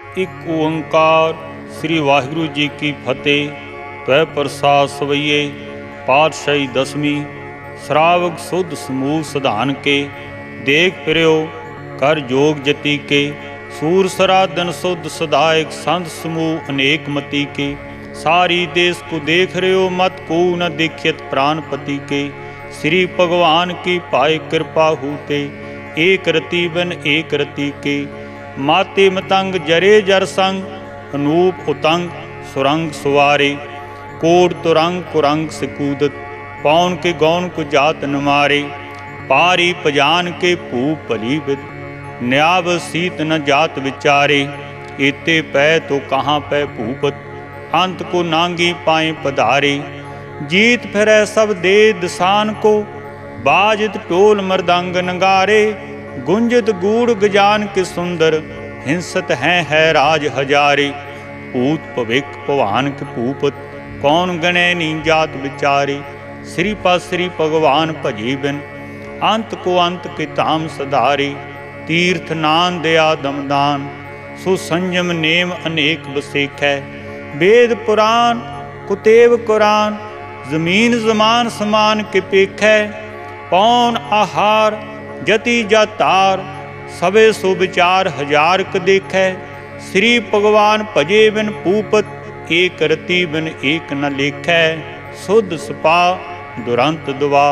ਇੱਕ ਓੰਕਾਰ ਸ੍ਰੀ ਵਾਹਿਗੁਰੂ ਜੀ ਕੀ ਫਤਿਹ। ਤੈ ਪ੍ਰਸਾਦ ਸਵਈਏ ਪਾਤਸ਼ਾਹੀ ਦਸਵੀਂ ਸ਼ਰਾਵਕ ਸੁਧ ਸਮੂਹ ਸਧਾਨ ਕੇ ਦੇਖ ਫਿਰਿਓ ਕਰ ਜੋਗ ਜਤੀ ਕੇ ਸੂਰ ਸਰਾਧਨ ਸੁਧ ਸਦਾਇਕ ਸੰਤ ਸਮੂਹ ਅਨੇਕ ਮਤੀ ਕੇ सारी देश को देख रहे हो मत को न देखियत प्राणपति के श्री भगवान की पाए कृपा होते एक रति बन एक रति के माते मतंग जरे जर संग अनूप उतंग सुरंग सुवारे कोड तुरंग कुरंग सिकूदत पौन के गौन को जात न मारे पारी पजान के भूप भली विद न्याव सीत न जात विचारे एते पै तो कहाँ पै भूपत अंत को नांगी पाए पधारे जीत फिरै सब दे दसान को बाजित टोल मृदंग नगारे गुंजित गूढ़ गजान के सुंदर हिंसत है राज हजारे पूत भविक भवान के भूपत कौन गणे नी जात विचारे श्रीपद श्री भगवान भजी बिन अंत को अंत के ताम सधारे तीर्थ नान दया दमदान सुसंयम नेम अनेक बसेख है वेद पुराण कुतेब कुरान जमीन जमान समान के पेखै पौन आहार जति जातार सबे सो विचार हजार क देखै श्री भगवान भजे बिन भूपत एक रति बिन एक न लेखै सुध सपा दुरंत दुआ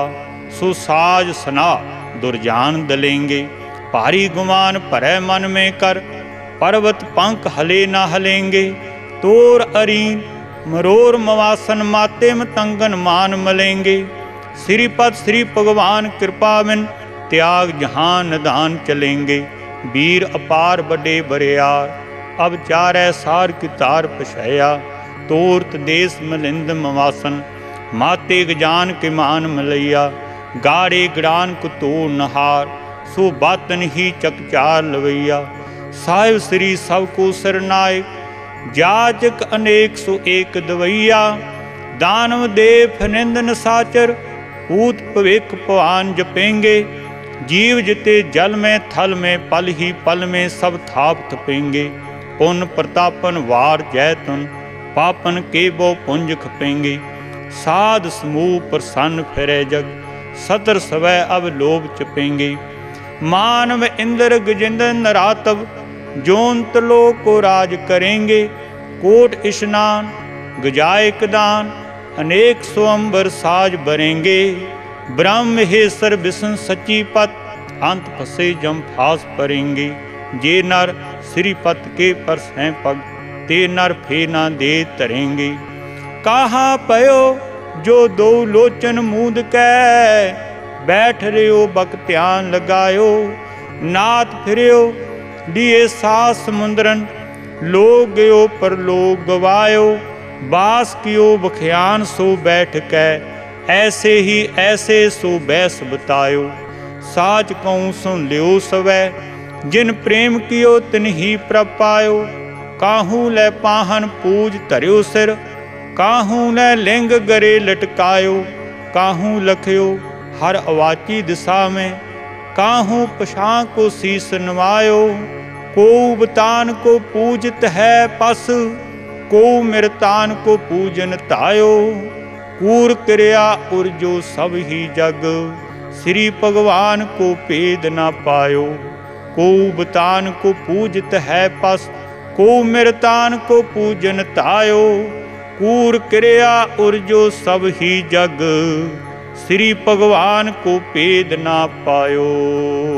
सुसाज सना दुरजान दलेंगे भारी गुमान भरै मन में कर पर्वत पंख हले न हलेंगे तोर अरीन मरोर मवासन माते मतंगन मान मलेंगे श्रीपद श्री भगवान कृपा बिन त्याग जहान निदान चलेंगे वीर अपार बड़े बरियार अब चारै सार की तार पछया तोरत देश मलिंद मवासन माते गजान के मान मलैया गाड़े गड़ान को तोड़ नहार सो बातन ही चकचार लवैया साहिब श्री सबको सिरनायक जाचक अनेक सो एक दवैया दानव देव फनिंद निसाचर पूत भविक भवान जपेंगे जीव जिते जल में थल में पल ही पल में सब थाप थपेंगे पुन प्रतापन वार जैतुन पापन के बो पुंज खपेंगे साध समूह प्रसन्न फिरे जग सतर सवै अब लोभ चपेंगे मानव इंद्र गजेंद्र नरातव जोंत लोक को राज करेंगे कोट स्नान गजायक दान अनेक स्वयंवर साज बरेंगे ब्रह्म हे सर विष्णु सची पत अंत फसे जम फास परेंगे जे नर श्रीपत के परस हैं पग ते नर फेना दे तरेंगे कहाँ पयो जो दो लोचन मूंद कै बैठ रहो बक ध्यान लगायो नाथ फिरियो दिए सास समुंदरन लोग गयो पर लोग गवायो बास कियो बख्यान सो बैठ कै ऐसे ही ऐसे सो बैस बतायो साच कहूँ सुन लियो सवै जिन प्रेम कियो तिन ही प्रभ पायो काहू लै पाहन पूज धरियो सिर काहू लै लिंग गरे लटकायो काहू लखयो हर अवाची दिशा में काहू पछां को शीस नवायो को बतान को पूजत है पस को मिरतान को पूजन तायो कूर क्रिया उर जो सब ही जग श्री भगवान को भेद न पायो को बतान को पूजत है पस को मिरतान को पूजन तायो कूर क्रिया उर जो सब ही जग श्री भगवान को भेद ना पायो।